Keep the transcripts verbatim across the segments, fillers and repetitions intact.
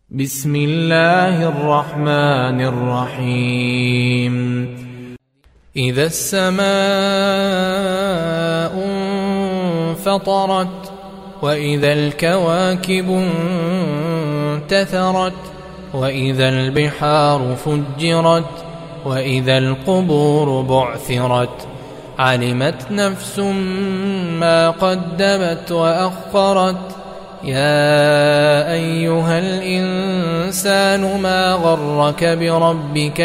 بسم الله الرحمن الرحيم إذا السماء انفطرت وإذا الكواكب انتثرت وإذا البحار فجرت وإذا القبور بعثرت علمت نفس ما قدمت وأخرت يا أيها الإنسان ما غرك بربك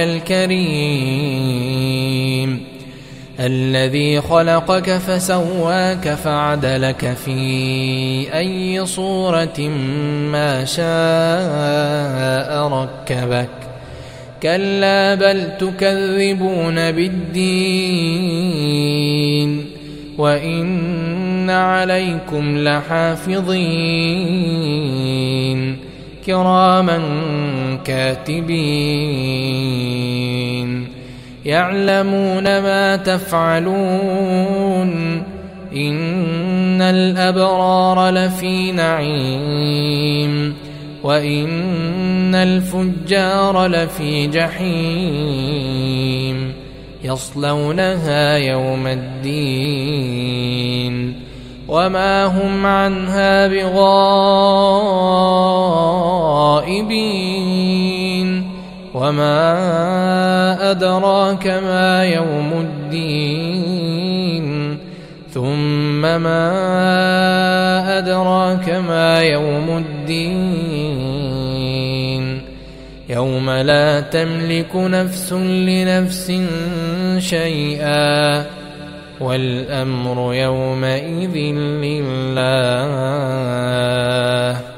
الكريم الذي خلقك فسواك فعدلك في أي صورة ما شاء ركبك كلا بل تكذبون بالدين وإن عليكم لحافظين كراما كاتبين يعلمون ما تفعلون إن الأبرار لفي نعيم وإن الفجار لفي جحيم يصلونها يوم الدين وما هم عنها بغائبين وما أدراك ما يوم الدين ثم ما أدراك ما يوم الدين يوم لا تملك نفس لنفس شيئا والأمر يومئذ لله.